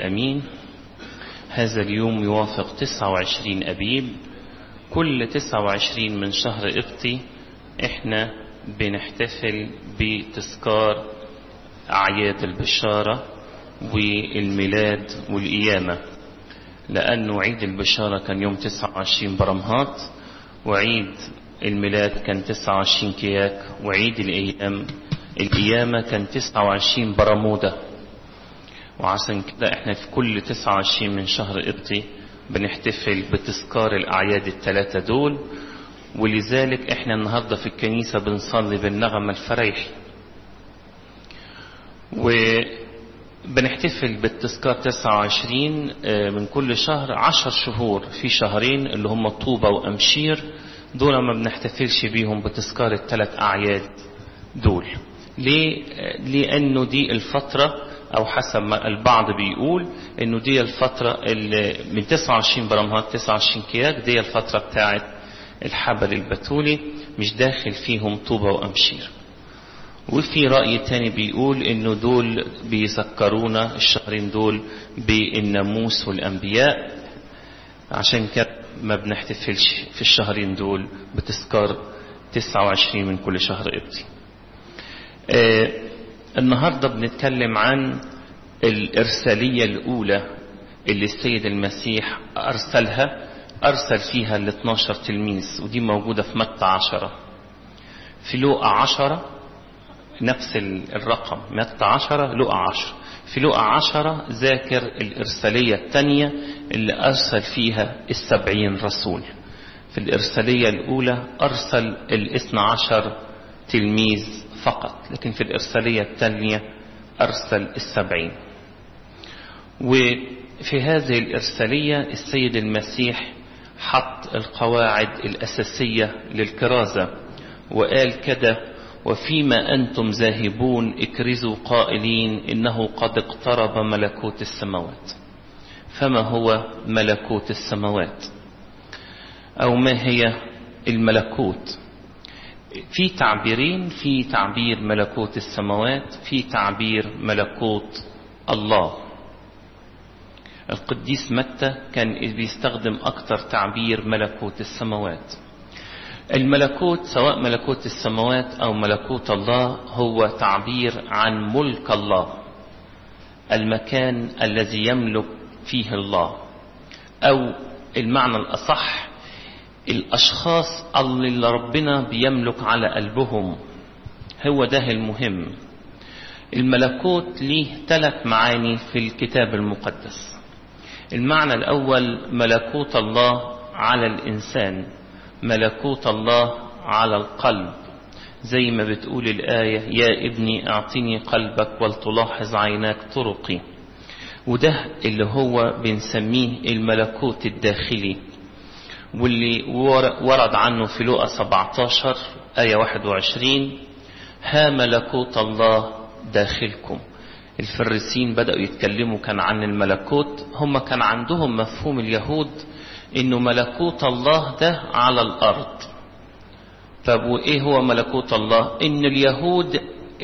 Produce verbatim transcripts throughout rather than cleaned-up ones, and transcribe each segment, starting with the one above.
الأمين. هذا اليوم يوافق تسعة وعشرين أبيب. كل تسعة وعشرين من شهر قبطي احنا بنحتفل بتذكار أعياد البشارة والميلاد والقيامة، لأنه عيد البشارة كان يوم تسعة وعشرين برمهات، وعيد الميلاد كان تسعة وعشرين كياك، وعيد الأيام القيامة كان تسعة وعشرين برمودة. وعشان كده احنا في كل تسعة وعشرين من شهر قبطي بنحتفل بتذكار الأعياد الثلاثة دول. ولذلك احنا النهاردة في الكنيسة بنصلي بالنغمة الفريحي، وبنحتفل بالتذكار تسعة وعشرين من كل شهر. عشر شهور في شهرين اللي هم طوبة وأمشير، دول ما بنحتفلش بيهم بتذكار الثلاث أعياد دول. ليه؟ لأنه دي الفترة، أو حسب ما البعض بيقول إنه دي الفترة اللي من تسعة وعشرين برمهات تسعة وعشرين كياك دي الفترة بتاعت الحبل البتولي، مش داخل فيهم طوبة وأمشير. وفي رأي تاني بيقول إنه دول بيذكرونا الشهرين دول بالناموس والأنبياء، عشان كده ما بنحتفلش في الشهرين دول بتذكار تسعة وعشرين من كل شهر قبطي. آه النهاردة بنتكلم عن الإرسالية الأولى اللي السيد المسيح أرسلها، أرسل فيها ال اثناشر تلميذ، ودي موجودة في متى عشرة. في لوقا عشرة نفس الرقم، متى عشرة لوقا عشرة. في لوقا عشرة ذاكر الإرسالية الثانية اللي أرسل فيها السبعين رسول. في الإرسالية الأولى أرسل الاثنى عشر تلميذ فقط، لكن في الإرسالية الثانية أرسل السبعين. وفي هذه الإرسالية السيد المسيح حط القواعد الأساسية للكرازة، وقال كده: وفيما أنتم ذاهبون اكرزوا قائلين إنه قد اقترب ملكوت السماوات. فما هو ملكوت السماوات؟ أو ما هي الملكوت؟ في تعبيرين، في تعبير ملكوت السماوات، في تعبير ملكوت الله. القديس متى كان بيستخدم أكتر تعبير ملكوت السماوات. الملكوت سواء ملكوت السماوات أو ملكوت الله هو تعبير عن ملك الله، المكان الذي يملك فيه الله، أو المعنى الأصح الأشخاص اللي ربنا بيملك على قلبهم، هو ده المهم. الملكوت ليه ثلاث معاني في الكتاب المقدس. المعنى الأول ملكوت الله على الإنسان، ملكوت الله على القلب، زي ما بتقول الآية: يا ابني أعطني قلبك ولتلاحظ عيناك طرقي. وده اللي هو بنسميه الملكوت الداخلي، واللي ورد عنه في لوقا سبعة عشر آية واحد وعشرين: ها ملكوت الله داخلكم. الفريسين بدأوا يتكلموا كان عن الملكوت، هم كان عندهم مفهوم اليهود إنه ملكوت الله ده على الأرض. طب وإيه هو ملكوت الله؟ إن اليهود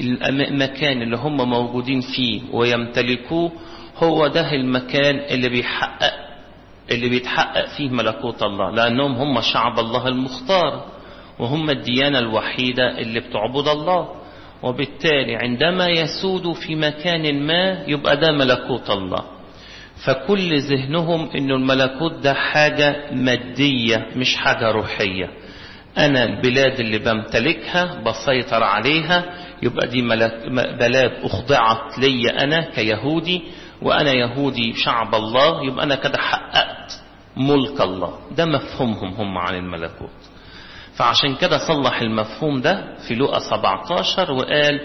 المكان اللي هم موجودين فيه ويمتلكوه هو ده المكان اللي بيحقق اللي بيتحقق فيه ملكوت الله، لأنهم هم شعب الله المختار، وهم الديانة الوحيدة اللي بتعبد الله. وبالتالي عندما يسودوا في مكان ما يبقى ده ملكوت الله. فكل ذهنهم إنه الملكوت ده حاجة مادية مش حاجة روحية. أنا البلاد اللي بمتلكها بسيطر عليها، يبقى دي بلاد أخضعت لي أنا كيهودي، وأنا يهودي شعب الله، يبقى أنا كده حققت ملك الله. ده مفهومهم هم عن الملكوت. فعشان كده صلح المفهوم ده في لوقا سبعة عشر وقال: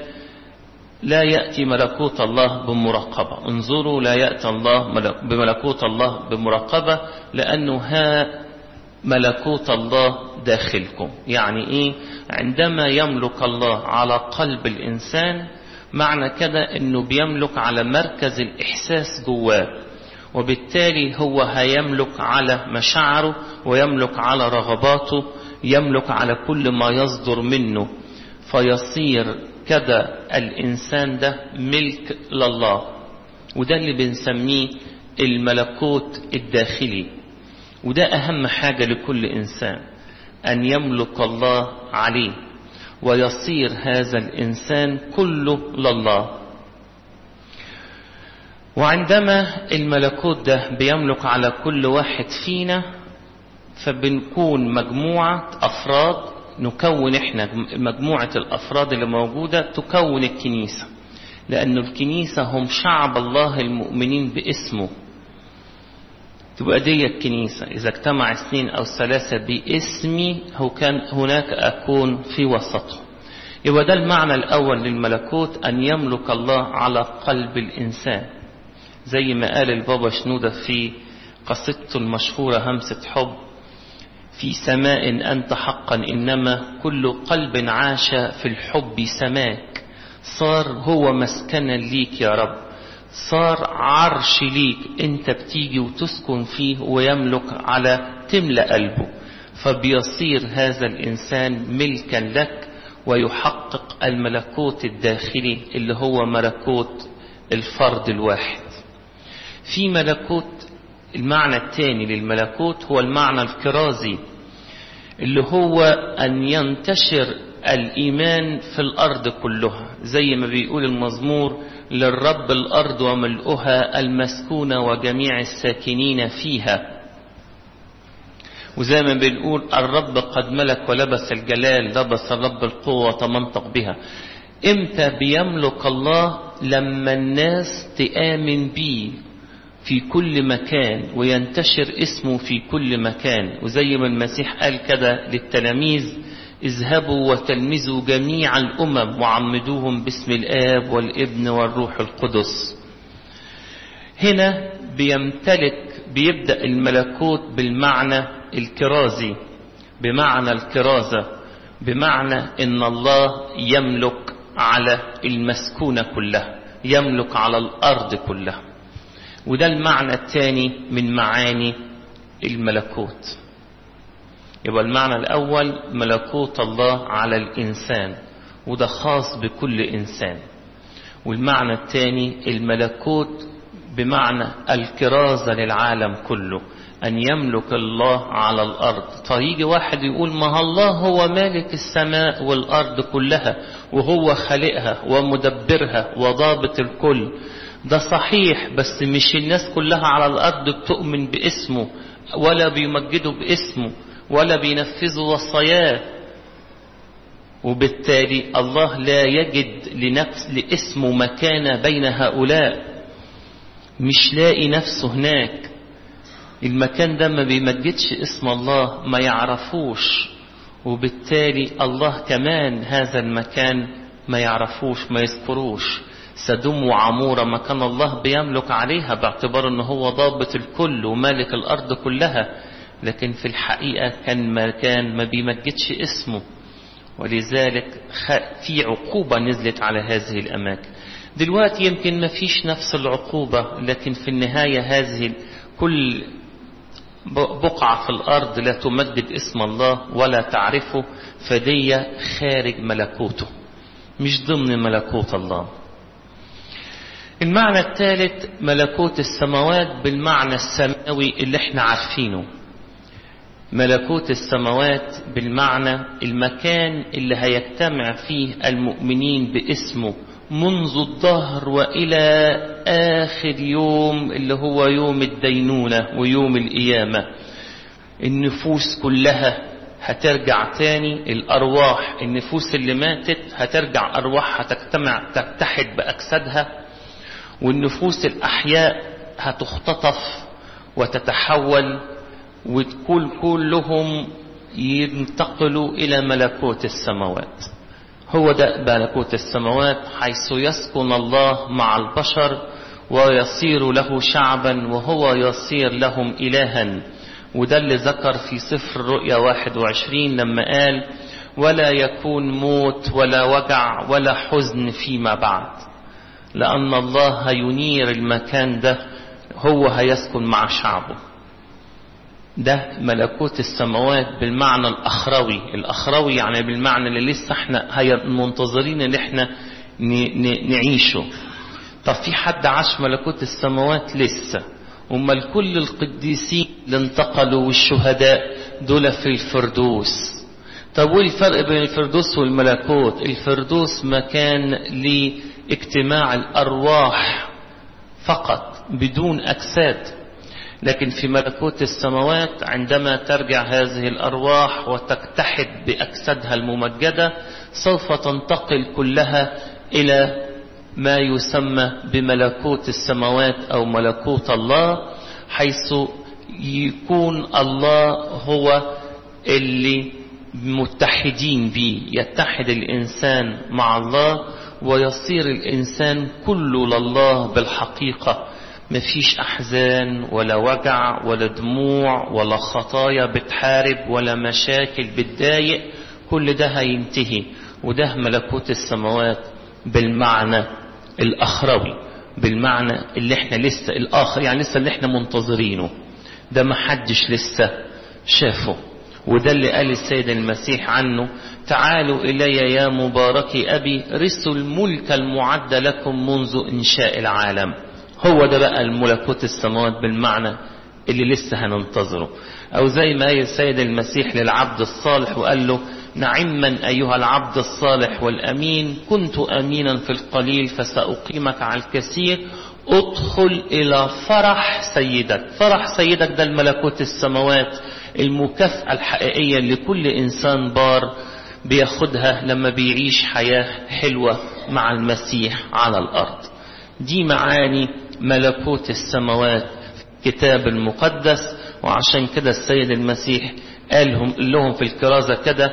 لا يأتي ملكوت الله بمراقبة. انظروا، لا يأتي الله بملكوت الله بمراقبة، لأنه ها ملكوت الله داخلكم. يعني إيه؟ عندما يملك الله على قلب الإنسان، معنى كده أنه بيملك على مركز الإحساس جواه، وبالتالي هو هيملك على مشاعره، ويملك على رغباته، يملك على كل ما يصدر منه، فيصير كده الإنسان ده ملك لله. وده اللي بنسميه الملكوت الداخلي. وده أهم حاجة لكل إنسان، أن يملك الله عليه ويصير هذا الإنسان كله لله. وعندما الملكوت ده بيملك على كل واحد فينا، فبنكون مجموعة أفراد، نكون إحنا مجموعة الأفراد اللي موجودة تكون الكنيسة، لأن الكنيسة هم شعب الله المؤمنين باسمه. تبقى دي الكنيسة، إذا اجتمع اثنين أو ثلاثة باسمي هو كان هناك أكون في وسطه. يبقى ده المعنى الأول للملكوت، أن يملك الله على قلب الإنسان، زي ما قال البابا شنودة في قصيدته المشهورة همسة حب: في سماء أنت حقا، إنما كل قلب عاش في الحب سماك. صار هو مسكنا ليك يا رب، صار عرش ليك، انت بتيجي وتسكن فيه ويملك على تملأ قلبه، فبيصير هذا الإنسان ملكا لك ويحقق الملكوت الداخلي اللي هو ملكوت الفرد الواحد. في ملكوت، المعنى الثاني للملكوت هو المعنى الكرازي، اللي هو أن ينتشر الإيمان في الأرض كلها، زي ما بيقول المزمور: للرب الأرض وملؤها المسكونة وجميع الساكنين فيها. وزي ما بنقول: الرب قد ملك ولبس الجلال، لبس الرب القوة وتمنطق بها. امتى بيملك الله؟ لما الناس تآمن بيه في كل مكان وينتشر اسمه في كل مكان. وزي ما المسيح قال كده للتلاميذ: اذهبوا وتلمذوا جميع الأمم وعمدوهم باسم الآب والابن والروح القدس. هنا بيمتلك، بيبدأ الملكوت بالمعنى الكرازي، بمعنى الكرازة، بمعنى ان الله يملك على المسكونة كلها، يملك على الأرض كلها. وده المعنى الثاني من معاني الملكوت. يبقى المعنى الأول ملكوت الله على الإنسان، وده خاص بكل إنسان. والمعنى الثاني الملكوت بمعنى الكرازة للعالم كله، أن يملك الله على الأرض. فيجي واحد يقول: ما الله هو مالك السماء والأرض كلها، وهو خالقها ومدبرها وضابط الكل. ده صحيح، بس مش الناس كلها على الأرض بتؤمن باسمه ولا بيمجدوا باسمه ولا بينفذوا وصاياه. وبالتالي الله لا يجد لنفس لاسمه مكانة بين هؤلاء، مش لاقي نفسه هناك. المكان ده ما بيمجدش اسم الله، ما يعرفوش، وبالتالي الله كمان هذا المكان ما يعرفوش، ما يذكروش. سدوم وعمورة مكان الله بيملك عليها باعتبار انه هو ضابط الكل ومالك الأرض كلها، لكن في الحقيقة كان مكان ما بيمجدش اسمه، ولذلك في عقوبة نزلت على هذه الأماكن. دلوقتي يمكن ما فيش نفس العقوبة، لكن في النهاية هذه كل بقعة في الأرض لا تمجد اسم الله ولا تعرفه، فدي خارج ملكوته، مش ضمن ملكوت الله. المعنى الثالث ملكوت السماوات بالمعنى السماوي اللي احنا عارفينه. ملكوت السماوات بالمعنى المكان اللي هيجتمع فيه المؤمنين باسمه منذ الظهر وإلى آخر يوم اللي هو يوم الدينونة ويوم القيامة. النفوس كلها هترجع تاني، الأرواح، النفوس اللي ماتت هترجع أرواحها تجتمع تتحد بأجسادها، والنفوس الأحياء هتختطف وتتحول وتكون كلهم ينتقلوا إلى ملكوت السماوات. هو ده ملكوت السماوات، حيث يسكن الله مع البشر ويصير له شعبا وهو يصير لهم إلها. وده اللي ذكر في سفر الرؤيا واحد وعشرين لما قال: ولا يكون موت ولا وجع ولا حزن فيما بعد، لأن الله هينير المكان ده، هو هيسكن مع شعبه. ده ملكوت السماوات بالمعنى الأخروي. الأخروي يعني بالمعنى اللي لسه احنا منتظرين ان احنا نعيشه. طب في حد عاش ملكوت السماوات؟ لسه. امال كل القديسين اللي انتقلوا والشهداء دول في الفردوس. طب وايه الفرق بين الفردوس والملكوت؟ الفردوس مكان لاجتماع الارواح فقط بدون اجساد، لكن في ملكوت السماوات عندما ترجع هذه الارواح وتتحد باجسادها الممجده سوف تنتقل كلها الى ما يسمى بملكوت السماوات أو ملكوت الله، حيث يكون الله هو اللي متحدين به، يتحد الإنسان مع الله ويصير الإنسان كله لله بالحقيقة. مفيش أحزان ولا وجع ولا دموع ولا خطايا بتحارب ولا مشاكل بتضايق، كل ده هينتهي. وده ملكوت السماوات بالمعنى الأخروي، بالمعنى اللي احنا لسه الآخر، يعني لسه اللي احنا منتظرينه، ده ما حدش لسه شافه. وده اللي قال السيد المسيح عنه: تعالوا إلي يا مباركي أبي رثوا الملك المعد لكم منذ إنشاء العالم. هو ده بقى الملكوت السماوات بالمعنى اللي لسه هننتظره. أو زي ما قال السيد المسيح للعبد الصالح وقال له: نعما أيها العبد الصالح والأمين، كنت أمينا في القليل فسأقيمك على الكثير، ادخل إلى فرح سيدك. فرح سيدك ده الملكوت السماوات، المكافأة الحقيقية لكل إنسان بار بياخدها لما بيعيش حياة حلوة مع المسيح على الأرض. دي معاني ملكوت السماوات في الكتاب المقدس. وعشان كده السيد المسيح قالهم لهم في الكرازة كده: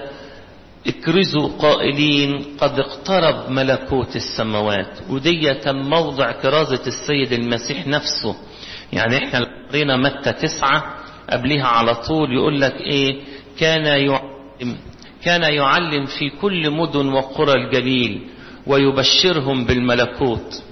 اكرزوا قائلين قد اقترب ملكوت السماوات. ودي كان موضع كرازة السيد المسيح نفسه. يعني احنا قرينا متى تسعة قبلها على طول يقول لك ايه: كان يعلم كان يعلم في كل مدن وقرى الجليل ويبشرهم بالملكوت.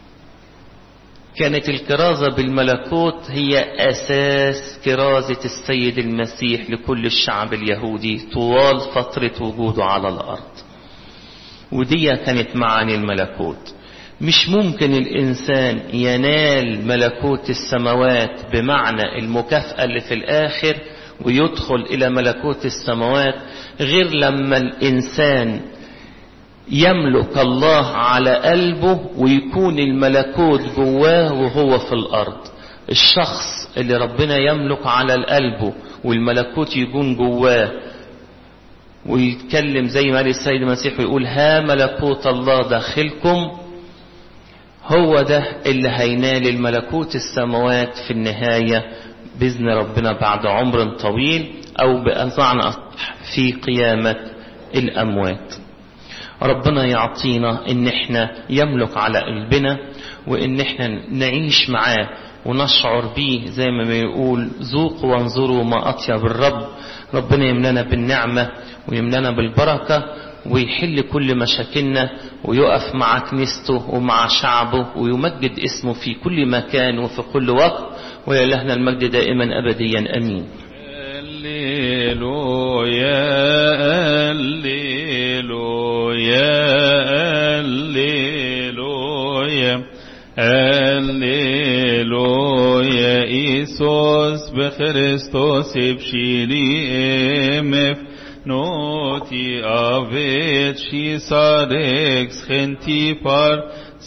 كانت الكرازة بالملكوت هي أساس كرازة السيد المسيح لكل الشعب اليهودي طوال فترة وجوده على الأرض. ودي كانت معاني الملكوت. مش ممكن الإنسان ينال ملكوت السماوات بمعنى المكافأة اللي في الآخر ويدخل إلى ملكوت السماوات غير لما الإنسان يملك الله على قلبه ويكون الملكوت جواه وهو في الأرض. الشخص اللي ربنا يملك على قلبه والملكوت يكون جواه ويتكلم زي ما قال السيد المسيح ويقول: ها ملكوت الله داخلكم، هو ده اللي هينال الملكوت السماوات في النهاية بإذن ربنا بعد عمر طويل، أو بمعنى أصح في قيامة الأموات. ربنا يعطينا ان احنا يملك على قلبنا وان احنا نعيش معاه ونشعر بيه زي ما بيقول: ذوقوا وانظروا ما اطيب الرب. ربنا يملنا بالنعمة ويملنا بالبركة ويحل كل مشاكلنا ويقف مع كنيسته ومع شعبه ويمجد اسمه في كل مكان وفي كل وقت. ولإلهنا المجد دائما أبديا آمين. هللويا هللويا هللويا هللويا إيسوس بخريستوس بشيلي إمف نوتي أفيت شي صاركس خنتي بار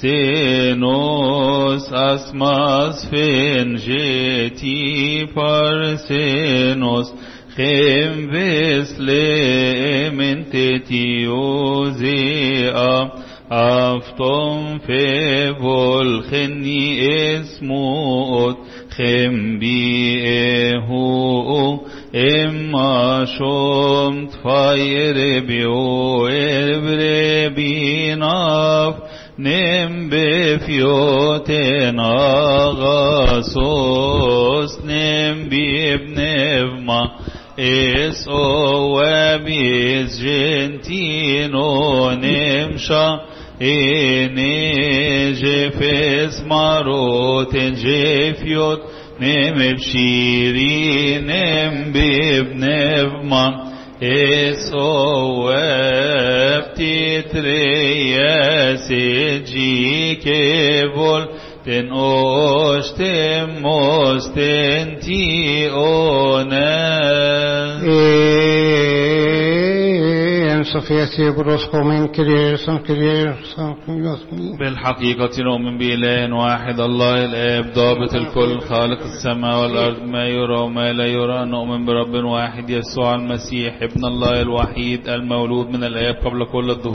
سينوس أسماس فين جيتي بار سينوس خيم بسلم تتيوزيا أفتم في بولخني اسموت خيم بيهو إما شمت فاير بيو إربربيناف نم بفيوتنا غاسوس نم بيبنفما إس أو وبيس جنتينو نمشا إني جفس ماروت جفيوت نم بشيري نم بيبنفما Esovepti treyesi kevol ten ostem mostenti onen. En Sofia برسخومين كريرسان كريرسان كريرسان. بالحقيقة نؤمن بإله واحد الله الآب ضابط الكل خالق السماء والأرض ما يرى وما لا يرى. نؤمن برب واحد يسوع المسيح ابن الله الوحيد المولود من الآب قبل كل الظهور